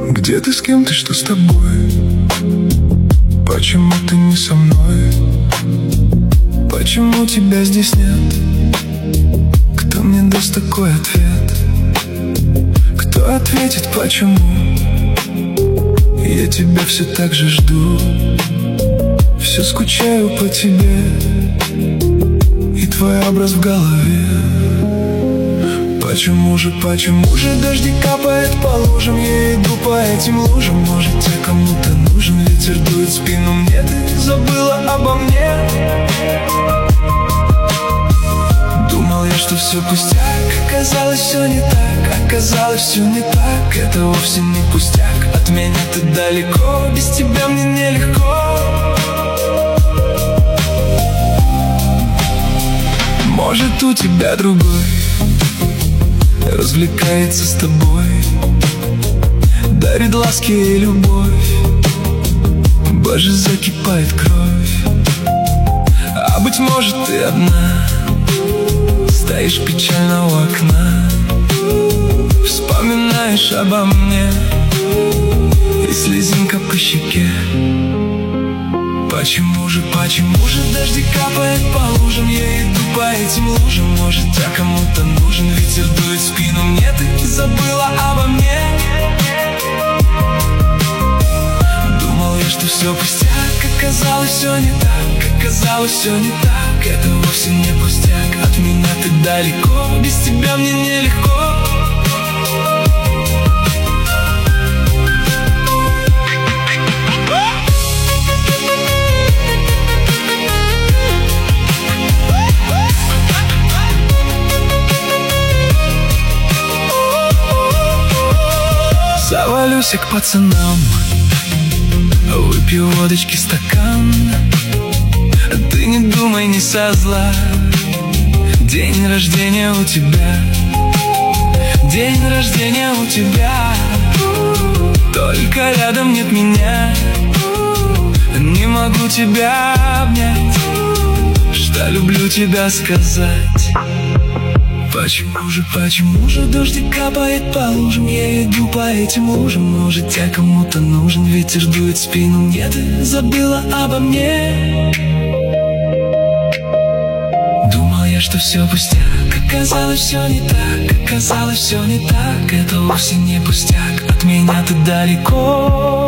Где ты, с кем ты, что с тобой? Почему ты не со мной? Почему тебя здесь нет? Кто мне даст такой ответ? Кто ответит, почему? Я тебя все так же жду, все скучаю по тебе, и твой образ в голове. Почему же дожди капает по лужам? Я иду по этим лужам. Может, я кому-то нужен? Ветер дует в спину мне. Ты забыла обо мне. Думал я, что все пустяк. Оказалось, все не так. Оказалось, все не так. Это вовсе не пустяк. От меня ты далеко. Без тебя мне нелегко. Может, у тебя другой развлекается с тобой, дарит ласки и любовь. Боже, закипает кровь. А быть может, ты одна стоишь печально у окна, вспоминаешь обо мне, и слезинка по щеке. Почему же дожди капает по лужам? Я иду по этим лужам. Может, я кому-то нужен? Ветер дует в спину мне. Ты забыла обо мне. Думал я, что все пустяк. Оказалось, все не так. Оказалось, все не так. Это вовсе не пустяк. От меня ты далеко. Без тебя мне нелегко. Завалюсь к пацанам, выпью водочки стакан. Ты не думай, не со зла. День рождения у тебя. День рождения у тебя. Только рядом нет меня. Не могу тебя обнять, что люблю тебя сказать. Почему же дождик капает по лужам? Я иду по этим лужам. Может, я кому-то нужен? Ветер дует в спину мне. Ты забыла обо мне. Думал я, что все пустяк. Оказалось, все не так. Оказалось, все не так. Это вовсе не пустяк. От меня ты далеко.